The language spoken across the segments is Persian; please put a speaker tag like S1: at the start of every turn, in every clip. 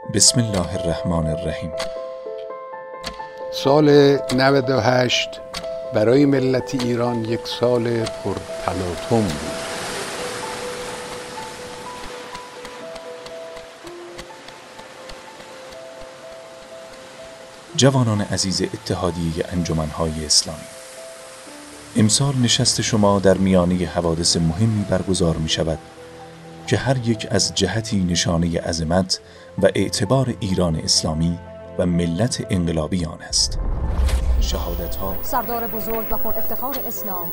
S1: بسم الله الرحمن الرحیم.
S2: سال 98 برای ملت ایران یک سال پرتلاطم بود.
S1: جوانان عزیز اتحادیه انجمن‌های اسلامی، امسال نشست شما در میانه حوادث مهمی برگزار می شود که هر یک از جهتی نشانه عظمت و اعتبار ایران اسلامی و ملت انقلابی آن است. شهادت‌ها،
S3: سردار بزرگ و پر افتخار اسلام،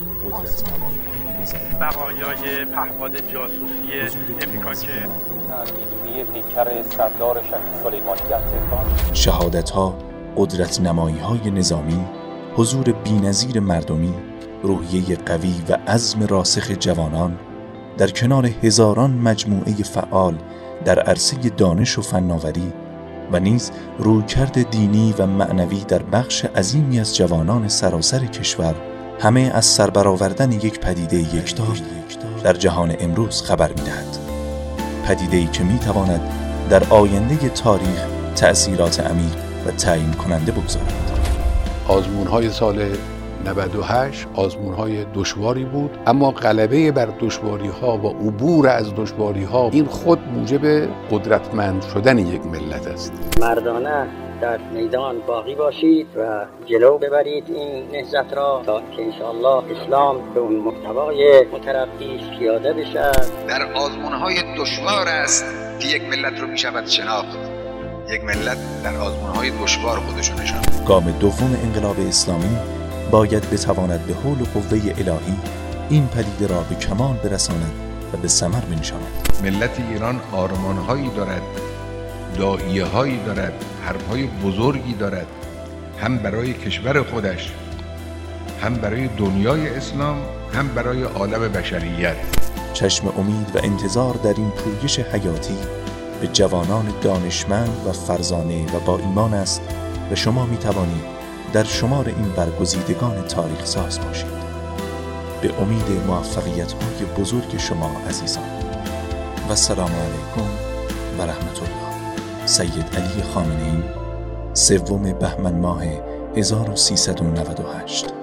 S4: بقایای پهپاد جاسوسی امریکا که
S5: میدونی پیکر سردار شهید سلیمانی در تهران،
S1: شهادت‌ها، قدرت نمایی‌های نظامی، حضور بی‌نظیر مردمی، روحیه قوی و عزم راسخ جوانان در کنار هزاران مجموعه فعال در عرصه دانش و فناوری و نیز رویکرد دینی و معنوی در بخش عظیمی از جوانان سراسر کشور، همه از سربرآوردن یک پدیده یکتا در جهان امروز خبر می‌دهد. پدیده‌ای که می‌تواند در آینده تاریخ تأثیرات عمیق و تعیین کننده بگذارد.
S2: آزمون‌های سال 98 آزمون‌های دشواری بود، اما غلبه بر دشواری‌ها و عبور از دشواری‌ها این خود موجب قدرتمند شدن یک ملت است.
S6: مردانه در میدان باقی باشید و جلو ببرید این نهضت را تا که انشاءالله اسلام به اون محتوای مترقیش پیاده بشه.
S7: در آزمون‌های دشوار است که یک ملت رو می‌شود شناخت. یک ملت در آزمون‌های دشوار خودش رو نشان.
S1: گام دوم انقلاب اسلامی باید بتواند به حول و قوه الهی این پدیده را به کمال برساند و به ثمر بنشاند.
S8: ملت ایران آرمان‌هایی دارد، داعیه‌هایی دارد، حرف‌های بزرگی دارد، هم برای کشور خودش، هم برای دنیای اسلام، هم برای عالم بشریت.
S1: چشم امید و انتظار در این پویش حیاتی به جوانان دانشمند و فرزانه و با ایمان است و شما می توانید در شمار این برگزیدگان تاریخ ساز باشید. به امید موفقیت‌های بزرگ شما عزیزان. و السلام علیکم و رحمت الله. سید علی خامنه‌ای، 3 بهمن ماه 1398.